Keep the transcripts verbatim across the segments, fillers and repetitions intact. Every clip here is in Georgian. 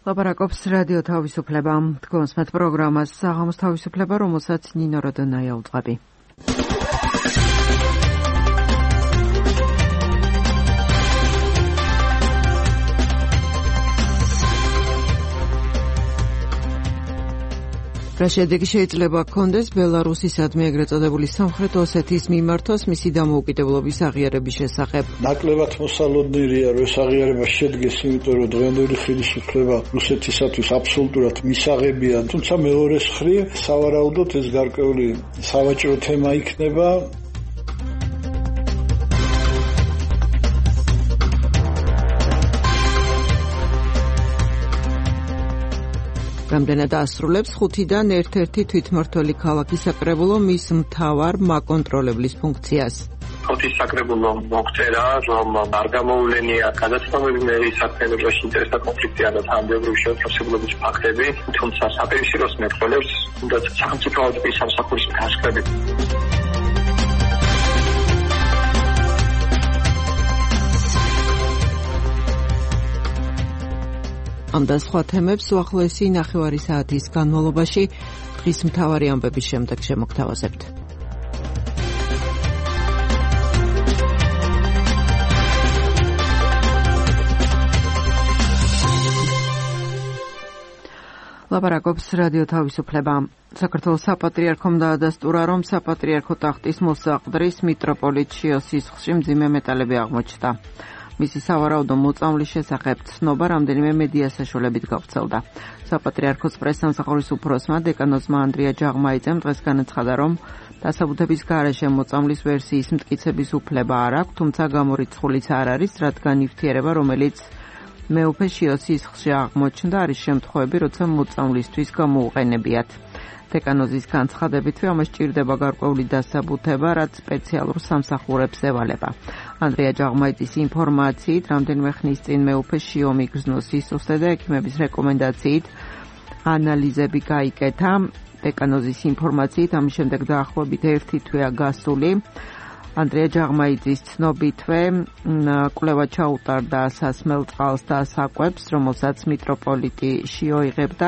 ლაპარაკობს რადიო თავისუფლება. თქვენს met პროგრამას საღამოს თავისუფლება, რომელსაც ნინო როდონაია უძღვები. რა შედეგი შეიძლება ჰქონდეს ბელარუსისადმი ეგრეთ წოდებული სამხრეთ ოსეთის მიმართოს მისი დამოუკიდებლობის აღიარების შესახებ. ნაკლებად მოსალოდნელია, რომ ეს აღიარება შედგეს, იმიტომ რომ დღევანდელი ხელისუფლება რუსეთისათვის აბსოლუტურად მისაღებია, თუმცა მეორეს მხრივ სავარაუდოდ ეს გარკვეული სავაჭრო თემა იქნება. რამდენად ასრულებს ხუთიდან ერთ-ერთი თვითმმართველი ქალაქის საკრებულო მის მთავარ მაკონტროლებლის ფუნქციას. ხუთის საკრებულო მოგწერა, რომ არ გამოვლენია გადაცნობები მერის საქმიანობაში ინტერესთა კონფლიქტი ან თანამდებობრივი შეუთავსებლობის ფაქტები, თუმცა საპირისპიროს მეტყველებს უნდა სახელმწიფო აუდიტის სამსახურის გასწრები. ამ და სხვა თემებს უახლოესი ნახევარი საათის განმავლობაში დღის მთავარი ამბების შემდეგ შემოგთავაზებთ. ლაპარაკობს რადიო თავისუფლება. საქართველოს საპატრიარქომ დაადასტურა, რომ საპატრიარქო ტახტის მოსაყდრის მიტროპოლიტ შიოს სისხლში მძიმე მეტალები აღმოჩნდა. მისი სავარაუდო მოწამვლის შესახებ ცნობა რამდენიმე მედია საშუალებით გავრცელდა. საპატრიარქოს პრესსამსახურის უფროსმა დეკანოზმა ანდრია ჯაღმაიძემ დღეს განაცხადა, რომ დასაბუთების გარეშე მოწამვლის ვერსიის მტკიცების უფლება არ აქვს, თუმცა გამორიცხულიც არ არის, რადგან ნივთიერება, რომელიც მეუფე შიოს სისხლში აღმოჩნდა, არის შემთხვევები, როცა მოწამვლისთვის გამოუყენებიათ. დეკანოზის განცხადებით, ამას სჭირდება გარკვეული დასაბუთება, რაც სპეციალურ სამსახურებს ევალება. ანდრია ჯაღმაიძის ინფორმაციით, რამდენიმე ხნის წინ მეუფე შიო მიგრძნო სისუსტე და ექიმების რეკომენდაციით ანალიზები გაიკეთა. დეკანოზის ინფორმაციით, ამის შემდეგ დაახლოებით ერთი თვეა გასული. ანდრია ჯაღმაიძის ცნობითვე კვლევა ჩაუტარდა სასმელ წყალს და საკვებს, რომელსაც მიტროპოლიტი შიო იღებდა.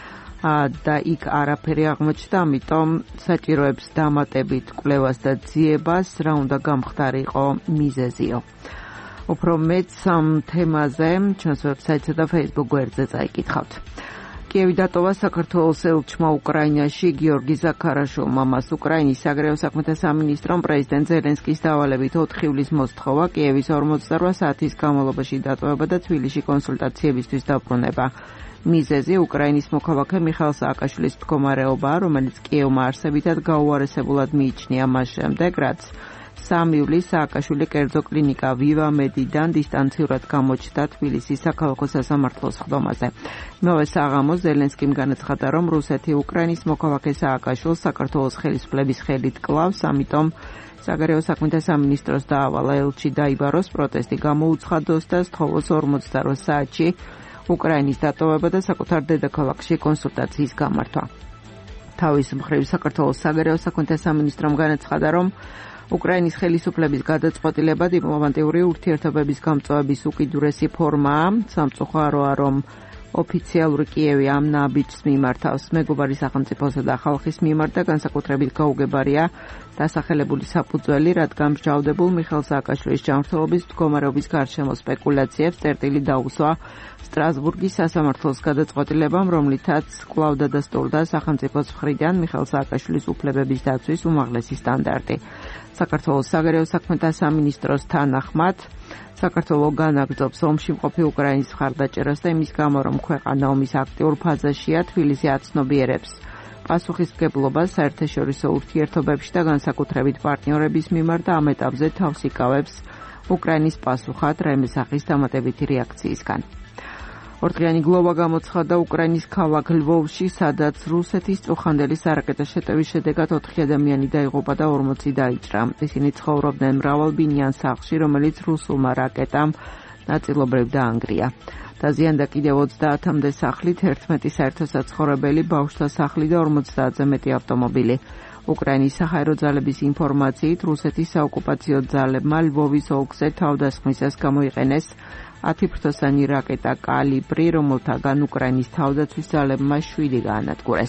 და იქ არაფერი აღმოჩნდა, ამიტომ საჭიროებს დამატებით კვლევას და ძიებას, რა უნდა გამხდარიყო მიზეზიო. უფრო მეც ამ თემაზე ჩვენს ვებსაიტსა და Facebook გვერდზე წაიკითხავთ. კიევი დატოვა საქართველოს ელჩმა უკრაინაში გიორგი ზაქარაშვილმა. მას უკრაინის საგარეო საქმეთა სამინისტრომ პრეზიდენტ ზელენსკის დავალებით ოთხი ივლისს მოსთხოვა კიევის ორმოცდაორ საათის განმავლობაში დატოვება და თბილისში კონსულტაციებისთვის დაბრუნება. მიზეზი უკრაინის მოქალაქე მიხაილ სააკაშვილის მდგომარეობაა, რომელიც კიევმა არსებითად გაუარესებულად მიიჩნია მას შემდეგ, რაც სამი ივლისს სააკაშვილი კერძო კლინიკა ვივა მედიდან დისტანციურად გამოჩნდა თბილისის საქალაქო სასამართლოს ხდომაზე. იმავე საღამოს ზელენსკიმ განაცხადა, რომ რუსეთი უკრაინის მოქალაქე სააკაშვილს საქართველოს ხელისუფლების ხელით კლავს, ამიტომ საგარეო საქმეთა სამინისტროს დაავალა ელჩი დაიბაროს, პროტესტი გამოუცხადოს და სთხოვოს ორმოცდაორ საათში უკრაინის დატოვება და საკუთარ დედაქალაქში კონსულტაციის გამართვა. თავის მხრივ საქართველოს საგარეო საქმეთა სამინისტრომ განაცხადა, რომ უკრაინის ხელისუფლების გადაწყვეტილება დიპლომატიური ურთიერთობების გამწვავების უკიდურესი ფორმაა. სამწუხაროა, რომ ოფიციალური კიევი ამ ნაბიჯს მიმართავს მეგობარი სახელმწიფოსა და ხალხის მიმართ და განსაკუთრებით გაუგებარია დასახელებული საფუძველი, რადგან მსჯავრდებულ მიხაილ სააკაშვილის ჯანმრთელობის მდგომარეობის გარშემო სპეკულაციებს წერტილი დაუსვა სტრასბურგის სასამართლოს გადაწყვეტილებამ, რომლითაც კვლავ დადასტურდა სახელმწიფოს მხრიდან მიხაილ სააკაშვილის უფლებების დაცვის უმაღლესი სტანდარტი. საქართველოს საგარეო საქმეთა სამინისტროს თანახმად საქართველო განაგრძობს ომში მყოფი უკრაინის მხარდაჭერას და იმის გამო, რომ ქვეყანა ომის აქტიურ ფაზაშია, თბილისი აცნობიერებს პასუხისმგებლობას საერთაშორისო ურთიერთობებში და განსაკუთრებით პარტნიორების მიმართ და ამ ეტაპზე თავს იკავებს უკრაინის პასუხად რემესახის დამატებითი რეაქციისგან. ორდღიანი გლოვა გამოცხადდა უკრაინის ქალაქ ლვოვში, სადაც რუსეთის წუხანდელი სარაკეტო შეტევის შედეგად ოთხი ადამიანი დაიღუპა და ორმოცი დაიჭრა. ისინი ცხოვრობდნენ მრავალბინიან სახლში, რომელიც რუსულმა რაკეტამ ნაწილობრივ დაანგრია. დაზიანდა კიდევ ოცდაათამდე სახლით, ერთმეტი საერთო საცხოვრებელი, ბავშვთა სახლი და ორმოცდაათზე მეტი ავტომობილი. უკრაინის საჰაერო ძალების ინფორმაციით, რუსეთის საოკუპაციო ძალებმა ლვოვის ოლქზე თავდასხმისას გამოიყენეს ათი ფრთოსანი რაკეტა კალიბრი, რომელთაგან უკრაინის თავდაცვის ძალებმა შვიდი გაანადგურეს.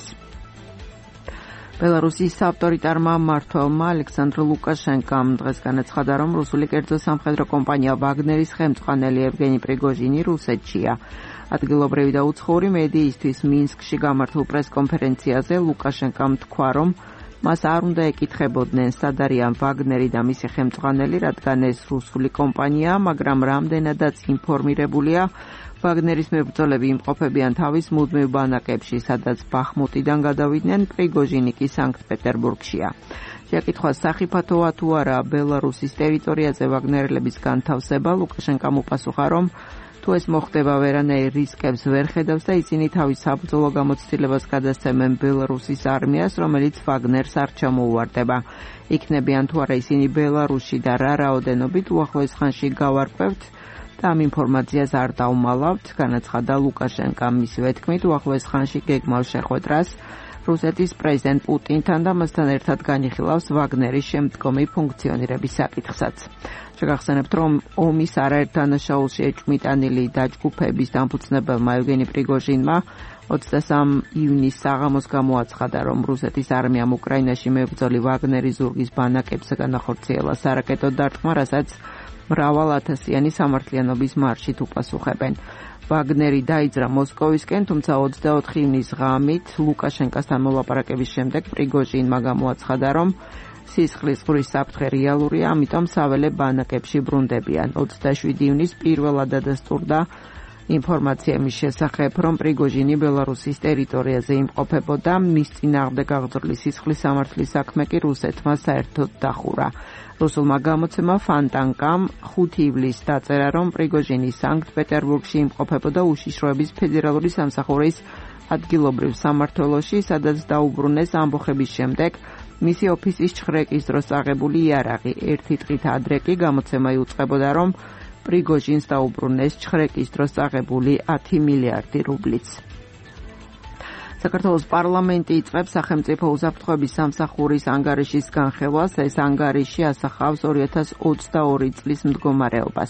ბელარუსის ავტორიტარმა მმართველმა ალექსანდრ ლუკაშენკომ დღეს განაცხადა, რომ რუსული კერძო სამხედრო კომპანია ვაგნერის ხელმძღვანელი ევგენი პრიგოჟინი რუსეთშია. ადგილობრივი და უცხოური მედიისთვის მინსკში გამართულ პრესკონფერენციაზე ლუკაშენკომ თქვა, რომ მას არ უნდა ეკითხებოდნენ, სად არიან ვაგნერი და მისი ხელმძღვანელი, რადგან ეს რუსული კომპანია, მაგრამ რამდენადაც ინფორმირებულია, ვაგნერის მებრძოლები იმყოფებიან თავის მუდმივ ბანაკებში, სადაც ბახმუტიდან გადავიდნენ, პრიგოჟინი კი სანქტ-პეტერბურგშია. შეკითხვას სახიფათოა თუ არა ბელარუსის ტერიტორიაზე ვაგნერელების განთავსება, ლუკაშენკომ უპასუხა, რომ თუ ეს მოხდება, ვერანაირ რისკებს ვერ ხედავს და ისინი თავის საბრძოლო გამოცდილებას გადასცემენ ბელარუსის არმიას, რომელიც ვაგნერს არ ჩამოუვარდება. იქნებიან თუ არა ისინი ბელარუსში და რა რაოდენობით უახლოეს ხანში გავარკვევთ და ამ ინფორმაციას არ დავმალავთ, განაცხადა ლუკაშენკომ. მისივე თქმით, უახლოეს ხანში გეგმავს შეხვედრას რუსეთის პრეზიდენტ პუტინთან და მასთან ერთად განიხილავს ვაგნერის შემდგომი ფუნქციონირების საკითხსაც. შეგახსენებთ, რომ ომის არაერთ დანაშაულში ეჭვმიტანილი დაჯგუფების დამფუძნებელმა ევგენი პრიგოჟინმა ოცდასამ ივნისს საღამოს გამოაცხადა, რომ რუსეთის არმიამ უკრაინაში მებრძოლი ვაგნერის ზურგის ბანაკებზე განახორციელა სარაკეტო დარტყმა, რასაც მრავალათასიანი სამართლიანობის მარშით უპასუხებენ. ვაგნერი დაიძრა მოსკოვისკენ, თუმცა ოცდაოთხი ივნის ღამით ლუკაშენკასთან მოლაპარაკების შემდეგ პრიგოჟინმა გამოაცხადა, რომ სისხლის ყურის საფრთხე რეალურია, ამიტომ საველე ბანაკებში ბრუნდებიან. ოცდაშვიდი ივნის პირველად დადასტურდა ინფორმაცია მის შესახებ, რომ პრიგოჟინი ბელარუსის ტერიტორიაზე იმყოფებოდა, მის წინააღმდეგ აღძრული სისხლის სამართლის საქმე კი რუსეთმა საერთოდ დახურა. რუსულმა გამოცემა ფანტანკამ ხუთი ივლისს დაწერა, რომ პრიგოჟინი სანქტ-პეტერბურგში იმყოფებოდა უშიშროების ფედერალური სამსახურის ადგილობრივ სამმართველოში, სადაც დაუბრუნეს ამბოხების შემდეგ მისი ოფისის ჩხრეკის დროს აღებული იარაღი. ერთი დღით ადრე კი გამოცემა იუწყებოდა, რომ პრიგოჟინს დაუბრუნეს ჩხრეკის დროს აღებული ათი მილიარდი რუბლიც. საქართველოს პარლამენტი იწყებს სახელმწიფო უსაფრთხოების სამსახურის ანგარიშის განხილვას. ეს ანგარიში ასახავს ორი ათას ოცდაორი წლის მდგომარეობას.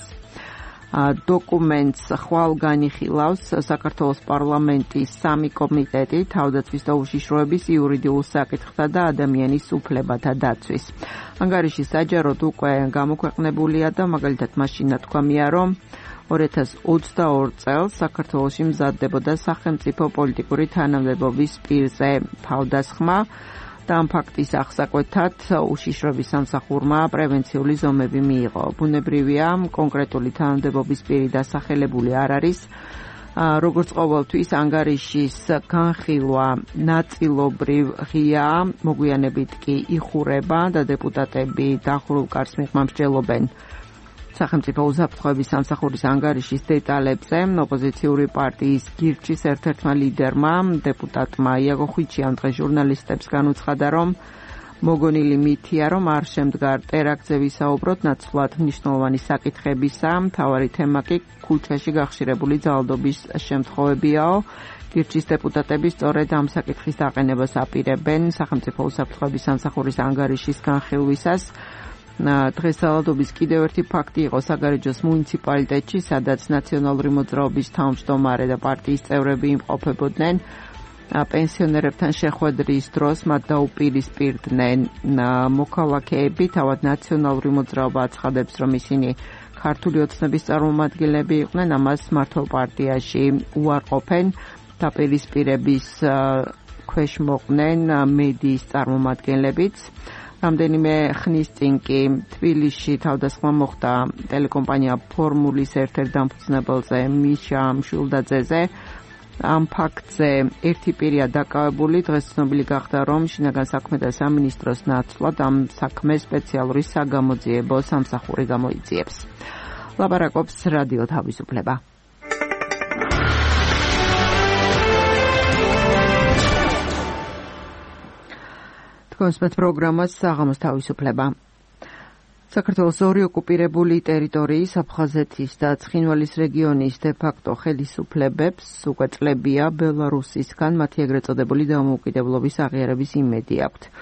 დოკუმენტს ხვალ განიხილავს საქართველოს პარლამენტის სამი კომიტეტი, თავდაცვის და უშიშროების, იურიდიულ საკითხთა და ადამიანის უფლებათა დაცვის. ანგარიში საჯაროდ უკვე გამოქვეყნებულია და მაგალითად მაშინ ნათქვამია, რომ ორი ათას ოცდაორ წელს საქართველოში მზადდებოდა სახელმწიფო პოლიტიკური თანამდებობის პირზე თავდასხმა და ამ ფაქტის აღსაკვეთად უშიშროების სამსახურმა პრევენციული ზომები მიიღო. ბუნებრივია, კონკრეტული თანამდებობის პირი დასახელებული არ არის. როგორც ყოველთვის, ანგარიშის განხილვა ნაწილობრივ ღიაა, მოგვიანებით კი იხურება და დეპუტატები დახურულ კარს მიღმა მსჯელობენ სახელმწიფო უსაფრთხოების სამსახურის ანგარიშის დეტალებზე. ოპოზიციური პარტიის გირჩის ერთ-ერთმა ლიდერმა, დეპუტატმა იაგო ხვიჩიამ დღეს ჟურნალისტებს განუცხადა, რომ მოგონილი მითია, რომ არ შემდგარ ტერაქტზე ვისაუბროთ, ნაცვლად მნიშვნელოვანი საკითხებისა, მთავარი თემა კი ქუჩაში გახშირებული ძალადობის შემთხვევებიაო. გირჩის დეპუტატები სწორედ ამ საკითხის დაყენებას აპირებენ სახელმწიფო უსაფრთხოების სამსახურის ანგარიშის განხილვისას. დღეს ძალადობის კიდევ ერთი ფაქტი იყო საგარეჯოს მუნიციპალიტეტში, სადაც ნაციონალური მოძრაობის თავმჯდომარე და პარტიის წევრები იმყოფებოდნენ. პენსიონერებთან შეხვედრის დროს მათ დაუპირისპირდნენ მოქალაქეები, თავად ნაციონალური მოძრაობა აცხადებს, რომ ისინი ქართული ოცნების წარმომადგენლები იყვნენ, ამას მართლ პარტიაში უარყოფენ. დაპირისპირების ქვეშ მოყვნენ მედიის წარმომადგენლებიც. რამდენიმე ხნის წინ კი თბილისში თავდასხმა მოხდა ტელეკომპანია ფორმულის ერთ-ერთ დამფუძნებელზე მიშა მშვილდაძეზე. ამ ფაქტზე ერთი პირია დაკავებული. დღეს ცნობილი გახდა, რომ შინაგან საქმეთა სამინისტროს ნაცვლად ამ საქმეს სპეციალური საგამოძიებო სამსახური გამოიძიებს. ლაპარაკობს რადიო თავისუფლება. კონსპეთ პროგრამას საღამოს თავისუფლება. საქართველოს ორი ოკუპირებული ტერიტორიის აფხაზეთის და ცხინვალის რეგიონის დე-ფაქტო ხელისუფლებებს უკვე წლებია ბელარუსისგან მათი ეგრეთ წოდებული დამოუკიდებლობის აღიარების იმედი აქვთ.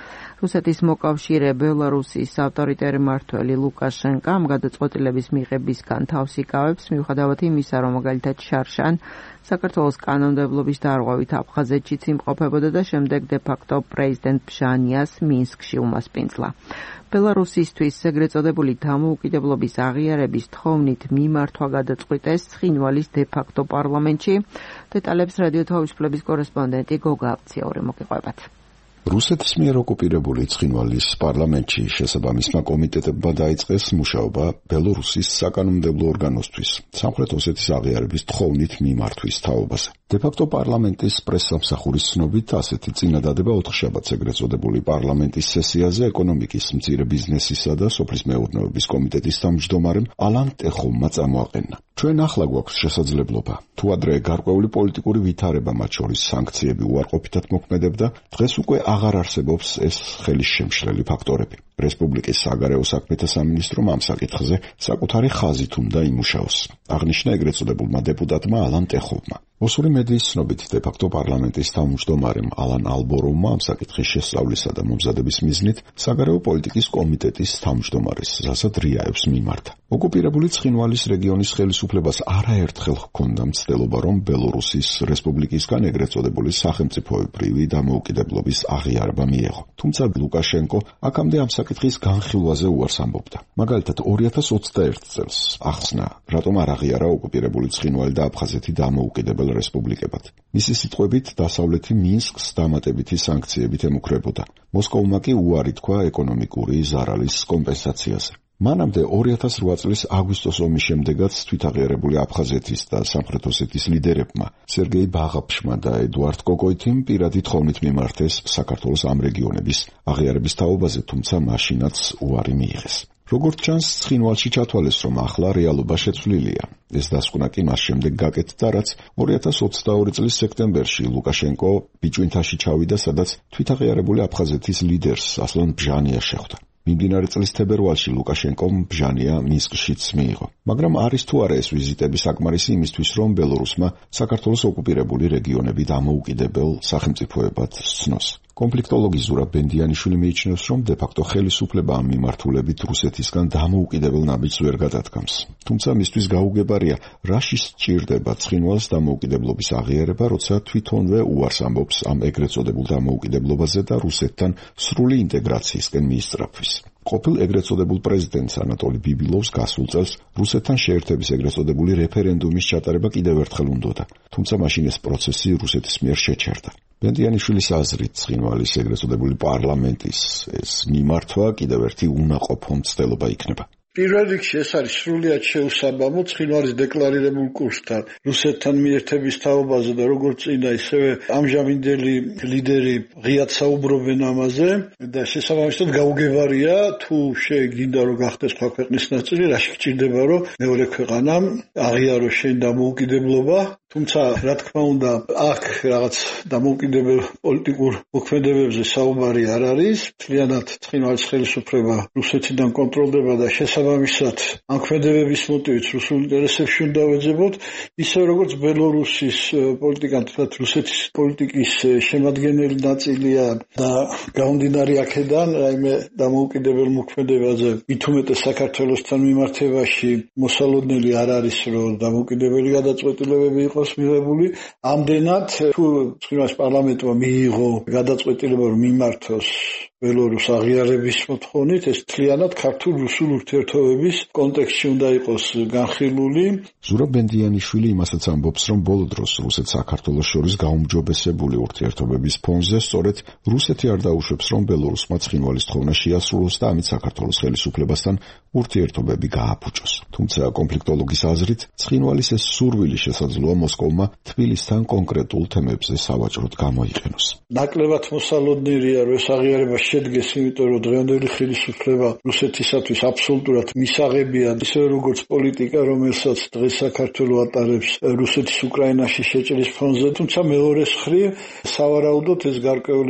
რუსეთის მოკავშირე ბელარუსის ავტორიტარი მმართველი ლუკაშენკო ამ გადაწყვეტილების მიღებისგან თავს იკავებს, მიუხედავად იმისა, რომ მაგალითად შარშან საქართველოს კანონმდებლობის დარღვევით აფხაზეთშიც იმყოფებოდა და შემდეგ დე-ფაქტო პრეზიდენტ ბჟანიას მინსკში უმასპინძლა. ბელარუსისთვის ეგრეთ წოდებული დამოუკიდებლობის აღიარების თხოვნით მიმართვა გადაწყვიტეს ცხინვალის დე-ფაქტო პარლამენტში. დეტალებს რადიო თავისუფლების კორესპონდენტი გოგა აფციაური მოგიყვებათ. რუსეთის მიერ ოკუპირებული ცხინვალის პარლამენტში შესაბამისმა კომიტეტებმა დაიწყეს მუშაობა ბელორუსის საკანონმდებლო ორგანოსთვის სამხრეთ ოსეთის აღიარების თხოვნით მიმართვის თაობაზე. დე-ფაქტო პარლამენტის პრესსამსახურის ცნობით ასეთი წინადადება ოთხშაბათს ეგრეთ წოდებული პარლამენტის სესიაზე ეკონომიკის, მწირე ბიზნესისა და სოფლის მეურნეობის კომიტეტის თავმჯდომარემ ალან ტეხომმა წამოაყენა. ჩვენ ახლა გვაქვს შესაძლებლობა. თუ ადრე გარკვეული პოლიტიკური ვითარება, მათ შორის სანქციები უარყოფითად მოქმედებდა, დღეს უკვე აღარ არსებობს ეს ხელის შემშლელი ფაქტორები. რესპუბლიკის საგარეო საქმეთა სამინისტრომ ამ საკითხზე საკუთარი ხაზით უნდა იმუშაოს. აღნიშნა ეგრეთ წოდებულმა დეპუტატმა ალან ტეხოვმა. ოსური მედიის ცნობით დე-ფაქტო პარლამენტის თავმჯდომარემ ალან ალბოროვმა ამ საკითხის შესწავლისა და მომზადების მიზნით საგარეო პოლიტიკის კომიტეტის თავმჯდომარის რასად რიაევს მიმართა. ოკუპირებული ცხინვალის რეგიონის ხელისუფლებას არაერთხელ ჰქონდა მცდელობა, რომ ბელორუსის რესპუბლიკისგან ეგრეთ წოდებული სახელმწიფოებრივი დამოუკიდებლობის აღიარება მიეღო. თუმცა ლუკაშენკო აქამდე ამ საკითხის განხილვაზე უარს ამბობდა. მაგალითად ორი ათას ოცდაერთი წელს ახსნა, რატომ არ აღიარა ოკუპირებული ცხინვალი და აფხაზეთი დამოუკიდებელ რესპუბლიკებად. მისი სიტყვებით დასავლეთი მინსკს დამატებითი სანქციებით ემუქრებოდა. მოსკოვმა კი უარი თქვა ეკონომიკური ზარალის კომპენსაციაზე. მანამდე ორი ათას რვა წლის აგვისტოს ომის შემდეგაც თვითაღიარებული აფხაზეთის და სამხრეთ ოსეთის ლიდერებმა სერგეი ბაღაფშმა და ედუარდ კოკოითიმ პირადი თხოვნით მიმართეს საქართველოს ამ რეგიონების აღიარების თაობაზე, თუმცა მაშინაც უარი მიიღეს. როგორც ჩანს, ცხინვალში ჩათვალეს, რომ ახლა რეალობა შეცვლილია. ეს დასკვნა კი მას შემდეგ გაკეთდა, რაც ორი ათას ოცდაორი წლის სექტემბერში ლუკაშენკო ბიჭვინთაში ჩავიდა, სადაც თვითაღიარებული აფხაზეთის ლიდერს ასლან ბჟანიას შეხვდა. მიმდინარე წლის თებერვალში ლუკაშენკომ ბჟანია მინსკშიც მიიღო. მაგრამ არის თუ არა ეს ვიზიტები საკმარისი იმისთვის, რომ ბელორუსმა საქართველოს ოკუპირებული რეგიონები დამოუკიდებელ სახელმწიფოებად სცნოს. კონფლიქტოლოგი ზურაბ ბენდიანიშვილი მიიჩნევს, რომ დე-ფაქტო ხელისუფლება ამ მიმართულებით რუსეთისგან დამოუკიდებელ ნაბიჯს ვერ გადადგამს. თუმცა მისთვის გაუგებარია, რაში სჭირდება ცხინვალს დამოუკიდებლობის აღიარება, როცა თვითონვე უარს ამბობს ამ ეგრეთ წოდებულ დამოუკიდებლობაზე და რუსეთთან სრული ინტეგრაციისკენ მიისწრაფვის. ყოფილ ეგრეთ წოდებულ პრეზიდენტს ანატოლი ბიბილოვს გასულ წელს რუსეთთან შეერთების ეგრეთ წოდებული რეფერენდუმის ჩატარება კიდევ ერთხელ უნდოდა, თუმცა მაშინ ეს პროცესი რუსეთის მიერ შეჩერდა. ბენდიანიშვილის აზრით, ცხინვალის ეგრეთ წოდებული პარლამენტის ეს მიმართვა კიდევ ერთი უნაყოფო მცდელობა იქნება. პირველ რიგში ეს არის სრულიად შეუსაბამო ცხინვალის დეკლარირებულ კურსთან რუსეთთან მიერთების თაობაზე და როგორც წინა, ისევე ამჟამინდელი ლიდერი ღიად საუბრობენ ამაზე და შესაბამისად გაუგებარია, თუ შეგინდა რომ გახდეს სხვა ქვეყნის ნაწილი, რაში გჭირდება რომ მეორე ქვეყანამ აღიაროს შენ დამოუკიდებლობა. თუმცა რა თქმა უნდა, აქ რაღაც დამოუკიდებელ პოლიტიკურ მოქმედებებზე საუბარი არ არის. მთლიანად ცხინვალის ხელისუფლება რუსეთიდან კონტროლდება და შესაბამისად ამ ქმედებების მოტივით რუსულ ინტერესებში უნდა ვეძებოთ, ისე როგორც ბელორუსის პოლიტიკა თუნდაც რუსეთის პოლიტიკის შემადგენელი ნაწილია და გამომდინარე აქედან რაიმე დამოუკიდებელ მოქმედებაზე მით უმეტეს საქართველოსთან მიმართებაში მოსალოდნელი არ არის, რომ დამოუკიდებელი გადაწყვეტილებები იყოს მიღებული. ამდენად თუ ცხინვალის პარლამენტმა მიიღო გადაწყვეტილება, რომ მიმართოს ბელორუს აღიარების მოთხოვნით, ეს მთლიანად ქართულ-რუსულ ურთიერთობების კონტექსტში უნდა იყოს განხილული. ზურაბ ბენდიანიშვილი იმასაც ამბობს, რომ ბოლო დროს რუსეთ-საქართველოს შორის გაუმჯობესებული ურთიერთობების ფონზე სწორედ რუსეთი არ დაუშვებს, რომ ბელორუსმა ცხინვალის თხოვნა შეასრულოს და ამით საქართველოს ხელისუფლებასთან ურთიერთობები გააფუჭოს. თუმცა კონფლიქტოლოგის აზრით, ცხინვალის ეს სურვილი შესაძლოა მოსკოვმა თბილისთან კონკრეტულ თემებზე სავაჭროდ გამოიყენოს. ნაკლებად მოსალოდნელია, რომ ეს აღიარება შედგეს, იმიტომ რომ დღევანდელი ხელისუფლება რუსეთისათვის აბსოლუტურად მისაღებია, ისე როგორც პოლიტიკა, რომელსაც დღეს საქართველოს ატარებს რუსეთის უკრაინაში შეჭრის ფონზე, თუმცა მეორე მხრივ სავარაუდოდ ეს გარკვეული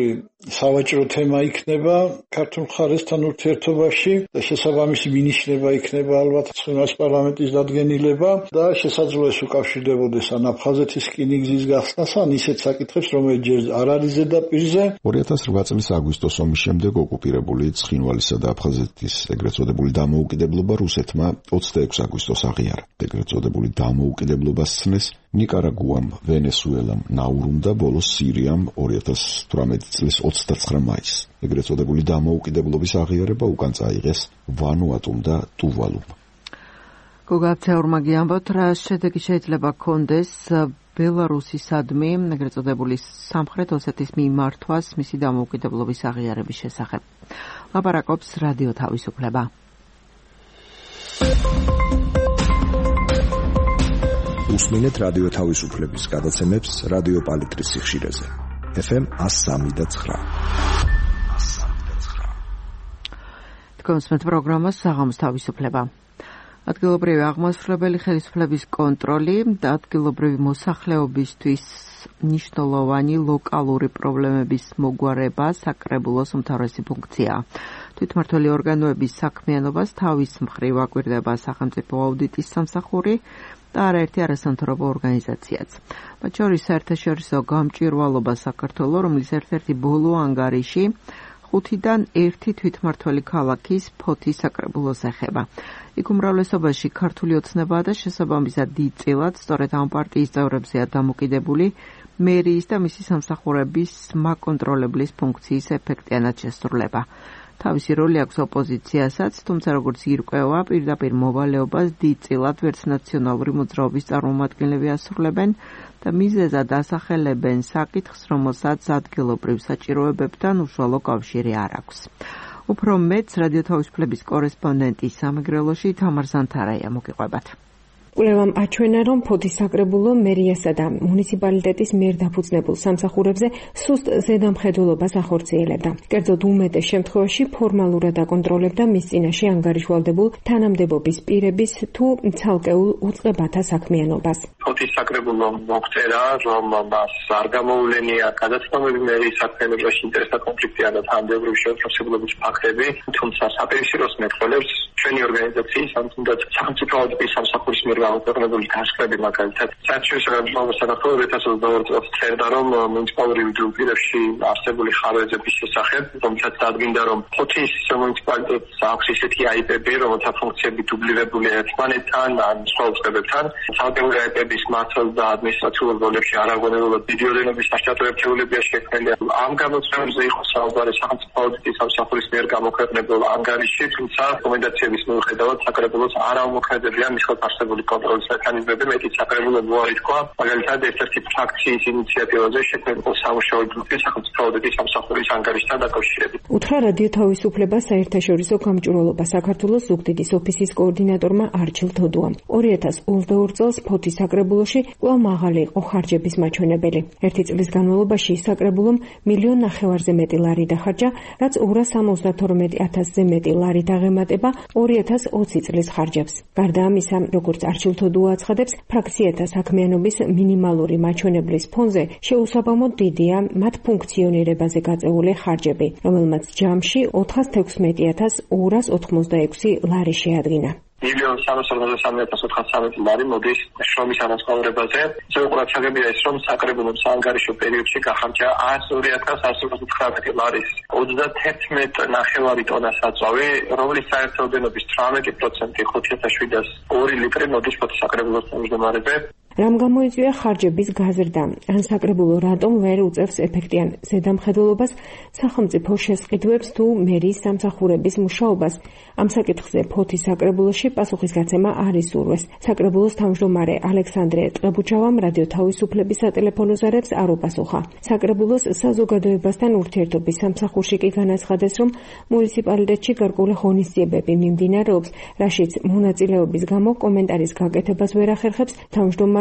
სავაჭრო თემა იქნება ქართულ მხარესთან ურთიერთობაში და შესაბამისი მინიშნება იქნება ალბათ ცხინვალის პარლამენტის დადგენილება და შესაძლოა ეს უკავშირდებოდეს ან აფხაზეთის რკინიგზის გახსნას ან ისეთ საკითხებს, რომელიც ჯერ არ არის ზედაპირზე. ორი ათას რვა წლის აგვისტოს ომის შემდეგ ოკუპირებული ცხინვალისა და აფხაზეთის ეგრეთ წოდებული დამოუკიდებლობა რუსეთმა ოცდაექვსი აგვისტოს აღიარა. ეგრეთ წოდებული დამოუკიდებლობა სცნეს ნიკარაგუამ, ვენესუელამ, ნაურუმ და ბოლოს სირიამ ორი ათას თვრამეტი წლის ოცდაცხრა მაისს. ეგრეთ წოდებული დამოუკიდებლობის აღიარება უკან წაიღეს ვანუატუმ და ტუვალუმ. გოგაბცეურმა გიამბოთ, რა შედეგი შეიძლება ჰქონდეს ბელარუსისადმი ეგრეთ წოდებული სამხრეთ ოსეთის მიმართვას მისი დამოუკიდებლობის აღიარების შესახებ. ლაპარაკობს რადიო თავისუფლება. უსმინეთ რადიო თავისუფლების გადაცემებს რადიო პალიტრის სიხშირეზე. ეფ ემ one oh three და nine. თქვენს პროგრამას საღამოს თავისუფლება. ადგილობრივი აღმასრულებელი ხელისუფლების კონტროლი და ადგილობრივი მოსახლეობისთვის მნიშვნელოვანი ლოკალური პრობლემების მოგვარება საკრებულოს უმთავრესი ფუნქციაა. თვითმმართველი ორგანოების საქმიანობას თავის მხრივ აკვირდება სახელმწიფო აუდიტის სამსახური და არაერთი არასამთავრობო ორგანიზაციაც. მათ შორის საერთაშორისო გამჭვირვალობა საქართველოს, რომლის ერთ-ერთი ბოლო ანგარიში ხუთიდან ერთი თვითმმართველი ქალაქის ფოთის საკრებულოს ეხება. იქ უმრავლესობაში ქართული ოცნებაა და შესაბამისად დიდწილად სწორედ ამ პარტიის წევრებზეა დამოკიდებული მერიის და მისი სამსახურების მაკონტროლებლის ფუნქციის ეფექტიანად შესრულება. თავისი როლი აქვს ოპოზიციასაც, თუმცა როგორც ირკვევა, პირდაპირ მოვალეობას დიდწილად ვერც ნაციონალური მოძრაობის წარმომადგენლები ასრულებენ და მიზეზად ასახელებენ საკითხს, რომელსაც ადგილობრივ საჭიროებებთან უშუალო კავშირი არ აქვს. უფრო მეტს რადიო თავისუფლების კორესპონდენტი სამეგრელოში თამარ ზანთარაია მოგიყვებათ. კვლევამ აჩვენა, რომ ფოთის საკრებულო მერიასა და მუნიციპალიტეტის მიერ დაფუძნებულ სამსახურებზე სუსტ ზედამხედველობას ახორციელებდა. კერძოდ უმეტეს შემთხვევაში ფორმალურად აკონტროლებდა მის წინაშე ანგარიშვალდებულ თანამდებობის პირების თუ ცალკეულ უწყებათა საქმიანობას. ფოთის საკრებულო მოღწერა, რომ მას არ გამოულენია გადაცნობები მერიის საქმიანობაში ინტერესთა კონფლიქტი ან თანამდებობის შეუთავსებლობის ფაქტები, თუმცა საპირისპიროს მეტყველებს ჩვენი ორგანიზაციის ან თუნდაც სახელმწიფო აუდიტის სამსახურის მიერ გამოქვეყნებული განსხვავებული მაგალითად საერთაშორისო განსხვავებული საქართველოს ორი ათას ოცდაორი წელს წერდა, რომ მუნიციპალური პირებში არსებული ხარვეზების შესახებ, რომელსაც დადგინდა, რომ ფოთის მუნიციპალიტეტს აქვს ისეთი აი პი ბი, რომელთა ფუნქციები დუბლირებულია ერთმანეთთან ან სხვა უწყებებთან. ცალკეული აი პი ბის მმართველ და ადმინისტრაციულ როლებში არაგონებულად დიდი ოდენობის საშუალო ერთეულებია შექმნილი. ამ გამოცხადებზე იყო საუბარი სახელმწიფო აუდიტის სამსახურის მიერ გამოქვეყნებულ ანგარიში, თუმცა რეკომენდაციების მიუხედავად საკრებულოს არ ამოქმედებია მის ხელფასებული კონტროლის მექანიზმები. მეტიც საკრებულო მოარი თქვა, მაგალითად ერთ-ერთი ფრაქციის ინიციატივაზე შექმნილ სამუშაო ჯგუფის სახელმწიფო აუდიტის სამსახურის ანგარიშთან დაკავშირებით. უთხრა რადიო თავისუფლება საერთაშორისო გამჭვირვალობა საქართველოს ზუგდიდის ოფისის კოორდინატორმა არჩილ თოდუამ. ორი ათას ოცდაორი წელს ფოთის საკრებულოში კვლავ მაღალი იყო ხარჯების მაჩვენებელი. ერთი წლის განმავლობაში საკრებულომ მილიონ ნახევარზე მეტი ლარი დახარჯა, რაც ორას ორმოცდათორმეტი ათასზე მეტი ლარი დაღემატება ორი ათას ოცი წლის ხარჯებს. გარდა ამისა, როგორც არჩილ თოდუა აცხადებს, ფრაქციათა საქმიანობის მინიმალური მაჩვენებლის ფონზე შეუსაბამოდ დიდია მათ ფუნქციონირებაზე გაწეული ხარჯები, რომელმაც ჯამში ოთხას თექვსმეტი ათას ორას ოთხმოცდაექვსი ლარი შეადგინა. მილიონ სამას ორმოცდასამი ათას ოთხმოცდასამეტი ლარი მოდის შრომის ანაცვლაურებაზე. ასევე ყურადღებია ის, რომ საკრებულომ საანგარიშო პერიოდში გახარჯა ორი ათას ასი ოცდათხმეტი ლარის ოცდათერთმეტი ნახევარი ტონა საწვავი, რომლის საერთოდენობის თვრამეტი პროცენტი ხუთი ათას შვიდას ორი ლიტრი მოდის ფოთის საკრებულოს თავმჯდომარეზე. რამ გამოიწვია ხარჯების გაზრდა? ან საკრებულო რატომ ვერ უწევს ეფექტიან ზედამხედველობას, სახელმწიფო შესყიდვებს თუ მერიის სამსახურების მუშაობას? ამ საკითხზე ფოთის საკრებულოში პასუხისგაცემა არ ისურვეს. საკრებულოს თავმჯდომარე ალექსანდრე ტყებუჩავამ რადიო თავისუფლების სატელეფონო ზარებს არ უპასუხა. საკრებულოს საზოგადოებასთან ურთიერთობის სამსახურში კი განაცხადეს, რომ მუნიციპალიტეტში გარკვეული ღონისძიებები მიმდინარეობს, რაშიც მონაწილეობის გამო კომენტარის გაკეთებას ვერ ახერხებს თავმჯდომარე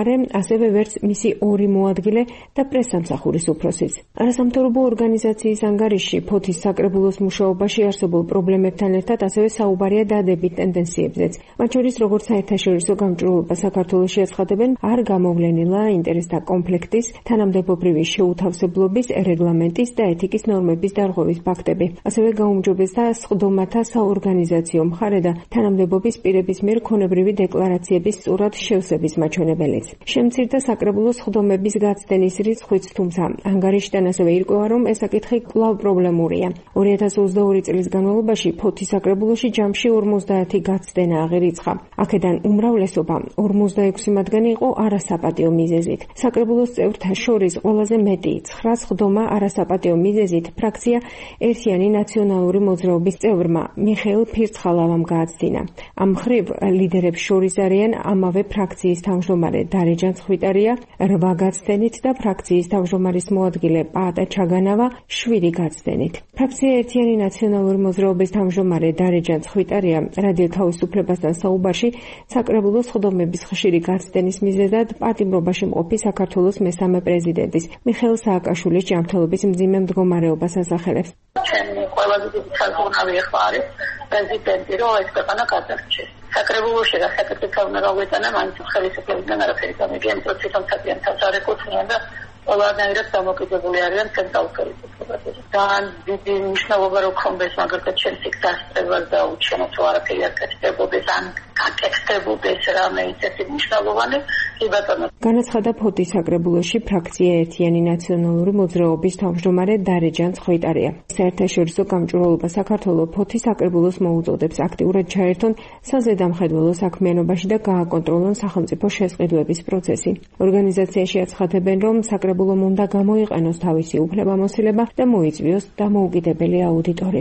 თავმჯდომარე, ასევე ვერც მისი ორი მოადგილე და პრესსამსახურის უფროსიც. არასამთავრობო ორგანიზაციის ანგარიშში ფოთის საკრებულოს მუშაობაში არსებულ პრობლემებთან ერთად ასევე საუბარია დადებით ტენდენციებზეც. მათ შორის, როგორც საერთაშორისო გამჭვირვალობა საქართველოში აცხადებენ, არ გამოვლენილა ინტერესთა კონფლიქტის, თანამდებობრივი შეუთავსებლობის, რეგლამენტის და ეთიკის ნორმების დარღვევის ფაქტები. ასევე გაუმჯობესდა სხდომათა საორგანიზაციო მხარე და თანამდებობის პირების მიერ ქონებრივი დეკლარაციების სწორად შევსების მაჩვენებელიც. შემცირდა საკრებულოს სხდომების გაცდენის რიცხვიც, თუმცა ანგარიშიდან ასევე ირკვევა, რომ ეს საკითხი კვლავ პრობლემურია. ორი ათას ოცდაორი წლის განმავლობაში ფოთის საკრებულოში ჯამში ორმოცდაათი გაცდენა აღირიცხა. აქედან უმრავლესობა ორმოცდაექვსი მათგანი იყო არასაპატიო მიზეზით. საკრებულოს წევრთა შორის ყველაზე მეტი ცხრა სხდომა არასაპატიო მიზეზით ფრაქცია ერთიანი ნაციონალური მოძრაობის წევრმა მიხეილ ფირცხალავამ გააცდინა. ამ მხრივ ლიდერებს შორის არიან ამავე ფრაქციის თავმჯდომარე დარეჯან ხვიტარია რვა გაცდენით და ფრაქციის თავმჯდომარის მოადგილე პაატა ჩაგანავა შვიდი გაცდენით. ფრაქცია ერთიანი ნაციონალური მოძრაობის თავმჯდომარე დარეჯან ხვიტარია რადიო თავისუფლებასთან საუბარში საკრებულოს სხდომების ხშირი გაცდენის მიზეზად პატიმრობაში მყოფი საქართველოს მესამე პრეზიდენტის მიხეილ სააკაშვილის ჯანმრთელობის მძიმე მდგომარეობას ასახელებს. ჩემი ყველაზე დიდი საზღუნავი ახლა არის პრეზიდენტი, რომ ეს ქვეყანა გადარჩეს. საკრებულოში და საკრებულოს უნდა გავეტანა მაინც ხელისუფლებიდან არაფერი გამიგია, იმიტომ რომ ციტონ თავს არ ეკუთვნიან და ყველანაირად დამოკიდებული არიან ცენტრალურ ხელისუფლებაზე. ძალიან დიდი მნიშვნელობა რო ქონდეს მაგალითად ჩემს იქ დასწრებას და უჩვენოთ რომ არაფერი არ გაკეთდებოდეს ან გაკეთდებოდეს რამე ისეთი მნიშვნელოვანი კი ბატონო. განაცხადა ფოთის საკრებულოში ფრაქცია ერთიანი ნაციონალური მოძრაობის თავმჯდომარე დარეჯან ხვიტარია. საერთაშორისო გამჭვირვალობა საქართველოს ფოთის საკრებულოს მოუწოდებს აქტიურად ჩაერთონ საზედამხედველო საქმიანობაში და გააკონტროლონ სახელმწიფო შესყიდვების პროცესი. ორგანიზაციაში აცხადებენ, რომ საკრებულომ უნდა გამოიყენოს თავისი უფლებამოსილება და მოიწვიოს დამოუკიდებელი აუდიტორი.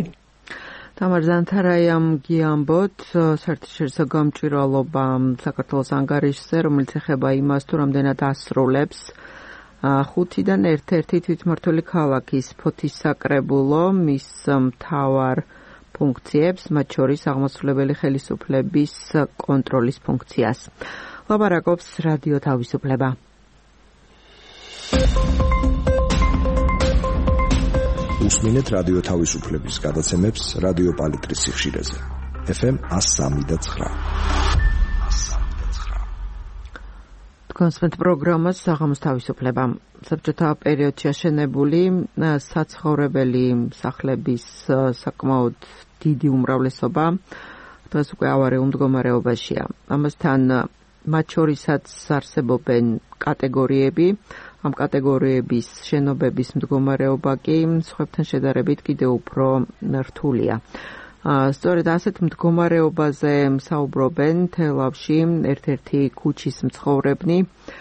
თამარ ზანთარაიამ გიამბოთ საერთაშორისო გამჭვირვალობა საქართველოს ანგარიშზე, რომელიც ეხება იმას, თუ რამდენად ასრულებს ხუთიდან ერთ-ერთი თვითმმართველი ქალაქის ფოთის საკრებულო მის მთავარ ფუნქციებს, მათ შორის აღმასრულებელი ხელისუფლების კონტროლის ფუნქციას. ლაპარაკობს რადიო თავისუფლება. უსმინეთ რადიო თავისუფლების გადაცემებს რადიო პალიტრის სიხშირეზე. ეფ ემ one oh three და nine. კონსპექტ პროგრამას საღამოს თავისუფლება. საბჭოთა პერიოდში აშენებული საცხოვრებელი სახლების საკმაოდ დიდი უმრავლესობა დღეს უკვე ავარიულ მდგომარეობაშია. ამასთან მათ შორისაც არსებობენ კატეგორიები. ამ კატეგორიების შენობების მდგომარეობა კი სხვებთან შედარებით კიდევ უფრო რთულია. სწორედ ასეთ მდგომარეობაზე საუბრობენ თელავში ერთ-ერთი ქუჩის მცხოვრებნი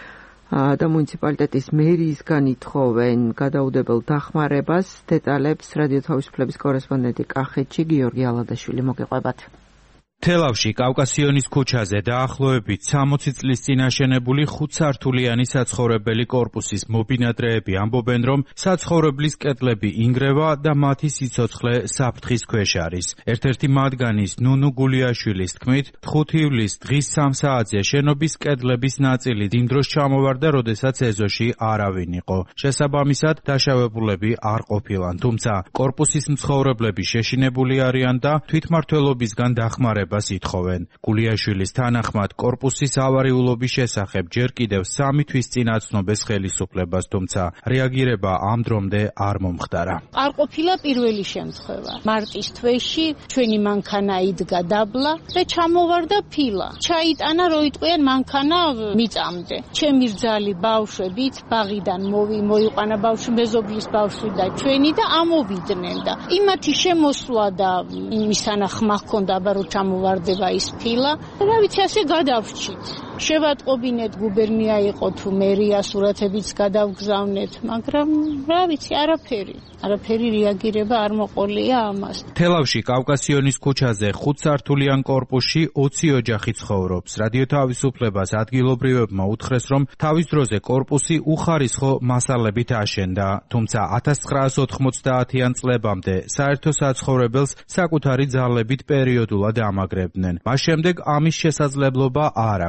და მუნიციპალიტეტის მერიისგან ითხოვენ გადაუდებელ დახმარებას. დეტალებს რადიო თავისუფლების კორესპონდენტი კახეთში გიორგი ალადაშვილი მოგეყვებათ. თელავში კავკასიონის ქუჩაზე დაახლოებით სამოცი წლის წინ აშენებული ხუთსართულიანი საცხოვრებელი კორპუსის მობინადრეები ამბობენ, რომ საცხოვრებლის კედლები ინგრევა და მათი სიცოცხლე საფრთხის ქვეშ არის. ერთ-ერთი მათგანის ნუნუ გულიაშვილის თქმით, ხუთი ივლისს დღის სამ საათზე შენობის კედლების ნაწილი იმ დროს ჩამოვარდა, როდესაც ეზოში არავინ იყო. შესაბამისად, დაშავებულები არ ყოფილან, თუმცა კორპუსის მცხოვრებლები შეშინებული არიან და თვითმმართველობისგან დახმარება ითხოვენ. გულიაშვილის თანახმად კორპუსის ავარიულობის შესახებ ჯერ კიდევ სამი თვის წინ აცნობეს ხელისუფლებას, თუმცა რეაგირება ამ დრომდე არ მომხდარა. არ ყოფილა პირველი შემთხვევა. მარტის თვეში ჩვენი მანქანა იდგა დაბლა და ჩამოვარდა ფილა. ჩაიტანა რო იტყვიან მანქანა მიწამდე. ჩემი რძალი ბავშვებით ბაღიდან მოვი მოიყვანა ბავშვი მეზობლის ბავშვი და ჩვენი და ამოვიდნენ და იმათი შემოსვლა და იმის თანახმა ჰქონდა აბა რომ ვარდება ის ფილა. რა ვიცი, ასე გადავრჩით. შევატყობინეთ, გუბერნია იყო თუ მერია, სურათებიც გადავგზავნეთ, მაგრამ რა ვიცი, არაფერი. არაფერი რეაგირება არ მოყოლია ამას. თელავში კავკასიონის ქუჩაზე ხუთსართულიან კორპუსში ოცი ოჯახი ცხოვრობს. რადიო თავისუფლებას ადგილობრივებმა უთხრეს, რომ თავის დროზე კორპუსი უხარისხო მასალებით აშენდა, თუმცა ათას ცხრაას ოთხმოცდაათიან წლებამდე საერთო საცხოვრებელს საკუთარი ძალებით პერიოდულად ამაგრებდნენ. მას შემდეგ ამის შესაძლებლობა არ აქვს.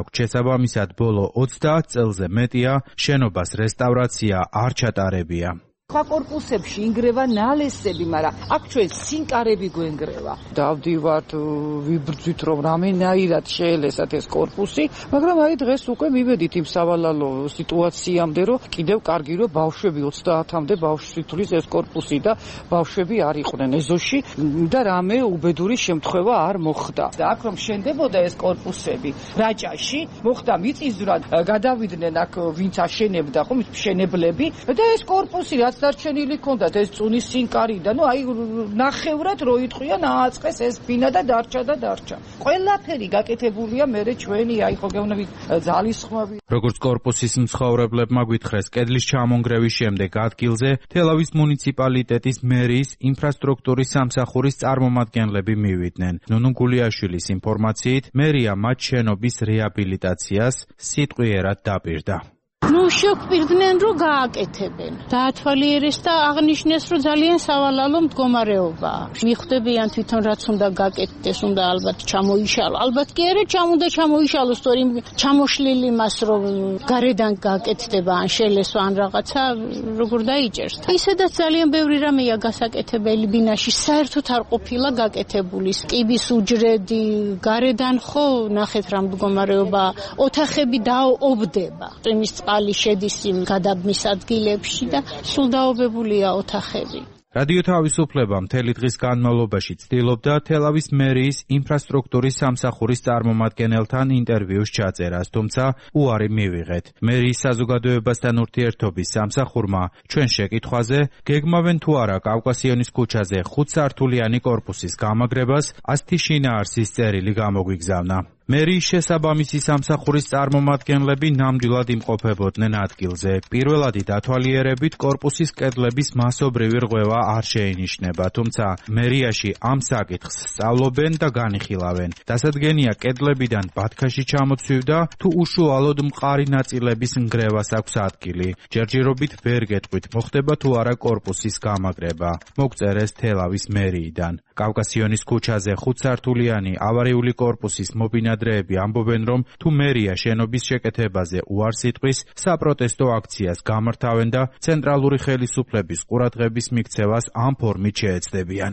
შესაბამისად ბოლო ოცდაათ წელზე მეტია შენობას რესტავრაცია არ ჩატარებია. სხვა კორპუსებში ინგრევა ნალესები, მაგრამ აქ ჩვენ სინკარები გვენგრევა. დავდივართ, ვიბრძვით რომ რამენაირად შეელესათ ეს კორპუსი, მაგრამ აი დღეს უკვე მივედით იმ სავალალო სიტუაციამდე, რომ კიდევ კარგი რომ ბავშვები ოცდაათამდე ბავშვი თulis ეს კორპუსი და ბავშვები არ იყვნენ ეზოში და რამე უბედური შემთხვევა არ მოხდა. და აქ რომ შენდებოდა ეს კორპუსები რაჭაში, მოხდა მიწისძვრა, გადავიდნენ აქ ვინც აშენებდა, ხომ მშენებლები და ეს კორპუსი რაც დარჩენილი ქონდათ ეს წუნის სინკარი და ნუ აი ნახევრად რო იტყვიან ააწყეს ეს ბინა და დარჩა და დარჩა. ყველაფერი გაკეთებულია მერე ჩვენი აი ხო გეუბნებით ძალისხმები. როგორც კორპუსის მცხოვრებლებმა გვითხრეს, კედლის ჩამონგრევის შემდეგ ადგილზე თელავის მუნიციპალიტეტის მერიის ინფრასტრუქტურის სამსახურის წარმომადგენლები მივიდნენ. ნუნუ გულიაშვილის ინფორმაციით, მერია მათ შენობის რეაბილიტაციას სიტყვიერად დაპირდა. ნუ შეგვირდნენ რომ გააკეთებენ. დაათვალიერეს და აღნიშნეს რომ ძალიან სავალალო მდგომარეობაა. მიხვდებიან თვითონ რაც უნდა გაკეთდეს, უნდა ალბათ ჩამოიშალო. ალბათ კი არა ჩამოდა ჩამოიშალოს, თორემ ჩამოშლილი მას რომ გარედან გაკეთდება ან შელესვა ან რაღაცა როგორ დაიჭერს. ისედაც ძალიან ბევრი რამეა გასაკეთებელი ბინაში, საერთოდ არ ყოფილა გაკეთებული. კიბის უჯრედი, გარედან ხო ნახეთ რა მდგომარეობა, ოთახები დაობდება. იმის წყალი შედის იმ გადაბმის ადგილებში და სულ დაობებულია ოთახები. რადიო თავისუფლება მთელი დღის განმავლობაში ცდილობდა თელავის მერიის ინფრასტრუქტურის სამსახურის წარმომადგენელთან ინტერვიუს ჩაწერას, თუმცა უარი მივიღეთ. მერიის საზოგადოებასთან ურთიერთობის სამსახურმა ჩვენ შეკითხვაზე, გეგმავენ თუ არა კავკასიონის ქუჩაზე ხუთსართულიანი კორპუსის გამაგრებას, ასეთი შინაარსის წერილი გამოგვიგზავნა. მერიის შესაბამისი სამსახურის წარმომადგენლები ნამდვილად იმყოფებოდნენ ადგილზე. პირველადი დათვალიერებით კორპუსის კედლების მასობრივი რღვევა არ შეინიშნება, თუმცა მერიაში ამ საკითხს სწავლობენ და განიხილავენ. დასადგენია კედლებიდან ბათქაში ჩამოცვივდა თუ უშუალოდ მყარი ნაწილების ნგრევას აქვს ადგილი. ჯერჯერობით ვერ გეტყვით, მოხდება თუ არა კორპუსის გამაგრება. მოგწერეს თელავის მერიიდან. კავკასიონის ქუჩაზე ხუთსართულიანი ავარიული კორპუსის მობინადრეები ამბობენ, რომ თუ მერია შენობის შეკეთებაზე უარს იტყვის, საპროტესტო აქციას გამართავენ და ცენტრალური ხელისუფლების ყურადღების მიქცევას ამ ფორმით შეეცდებიან.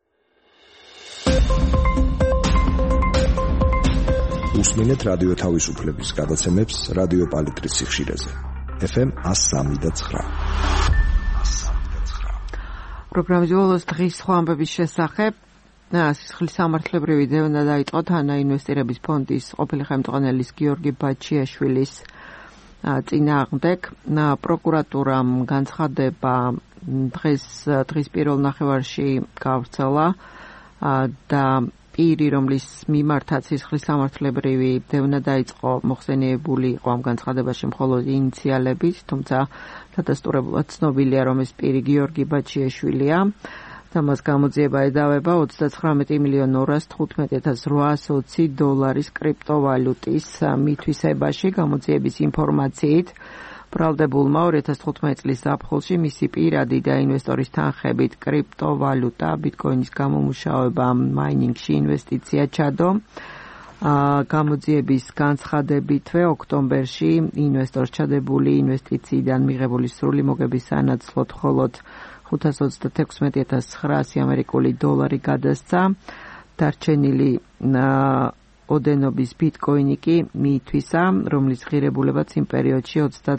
უსმინეთ რადიო თავისუფლების გადაცემებს რადიო პალიტრის სიხშირეზე. ეფ ემ one oh three და nine. პროგრამის ბოლოს დღის სხვა ამბების შესახებ სისხლის სამართლებრივი დევნა დაიწყო თანა ინვესტირების ფონდის ყოფილი ხელმძღვანელის გიორგი ბაჩიაშვილის წინააღმდეგ. პროკურატურამ განცხადება დღეს დღის პირველ ნახევარში გავრცელა და პირი, რომლის მიმართაც სისხლის სამართლებრივი დევნა დაიწყო, მოხსენიებული იყო ამ განცხადებაში მხოლოდ ინიციალებით, თუმცა დადასტურებულად ცნობილია, რომ ეს პირი გიორგი ბაჩიაშვილია და მას გამოძიება ედავება ოცდათხრამეტი მილიონ ორას თხუთმეტი ათას რვაას ოცი დოლარის კრიპტოვალუტის მითვისებაში. გამოძიების ინფორმაციით, ბრალდებულმა ორი ათას თხუთმეტი წლის ზაფხულში მისი პირადი და ინვესტორის თანხებით კრიპტოვალუტა, ბიტკოინის გამომუშავება, მაინინგში ინვესტიცია ჩადო. გამოძიების განცხადებითვე ოქტომბერში ინვესტორს ჩადებული ინვესტიციიდან მიღებული სრული მოგების სანაცვლოდ მხოლოდ ხუთას ოცდათექვსმეტი ათას ცხრაასი ამერიკული დოლარი გადასცა. დარჩენილი ოდენობის ბიტკოინი კი მიითვისა, რომლის ღირებულებაც იმ პერიოდში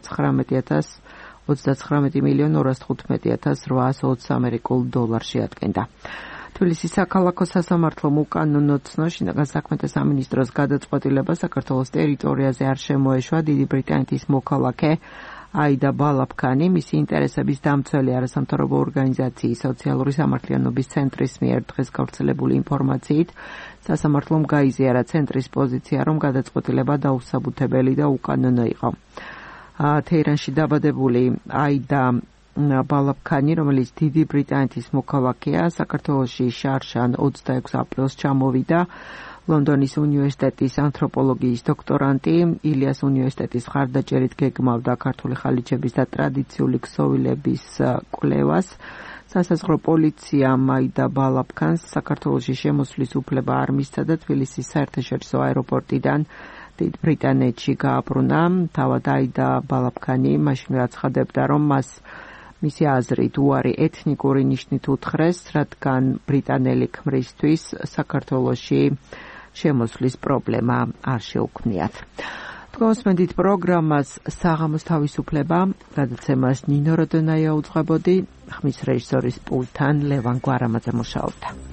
ოცდათხრამეტი მილიონ ორას თხუთმეტი ათას რვაას ოცი ამერიკულ დოლარს შეადგენდა. თბილისის საქალაქო სასამართლომ უკანონო ცნო შინაგან საქმეთა სამინისტროს გადაწყვეტილება საქართველოს ტერიტორიაზე არ შემოეშვა დიდი ბრიტანეთის მოქალაქე აიდა ბალაფქანი, მისი ინტერესების დამცველი არასამთავრობო ორგანიზაციის სოციალური სამართლიანობის ცენტრის მიერ დღეს გავრცელებული ინფორმაციით, სასამართლომ გაიზიარა ცენტრის პოზიცია, რომ გადაწყვეტილება დაუსაბუთებელი და უკანონო იყო. თეირანში დაბადებული აიდა ბალაფქანი, რომელიც დიდი ბრიტანეთის მოქალაქეა, საქართველოში შარშან ოცდაექვსი აპრილს ჩამოვიდა. ლონდონის უნივერსიტეტის ანთროპოლოგიის დოქტორანტი, ილიას უნივერსიტეტის მხარდაჭერით გეგმავდა ქართული ხალიჩების და ტრადიციული ქსოვილების კვლევას. სასაზღვრო პოლიციამ აიდა ბალაფქანს საქართველოში შემოსვლის უფლება არ მისცა და თბილისის საერთაშორისო აეროპორტიდან დიდ ბრიტანეთში გააბრუნა. თავად აიდა ბალაბქანი მაშინვე აცხადებდა, რომ მას მისი აზრით უარი ეთნიკური ნიშნით უთხრეს, რადგან ბრიტანელი ქმრისთვის საქართველოში შემოსვლის პრობლემა არ შეუქმნიათ. თქვენსმენდით პროგრამას საღამოს თავისუფლება, გადაცემას ნინო როდონაია უძღვებოდი, ხმის რეჟისორის პულტთან ლევან გვარამაძე მუშაობდა.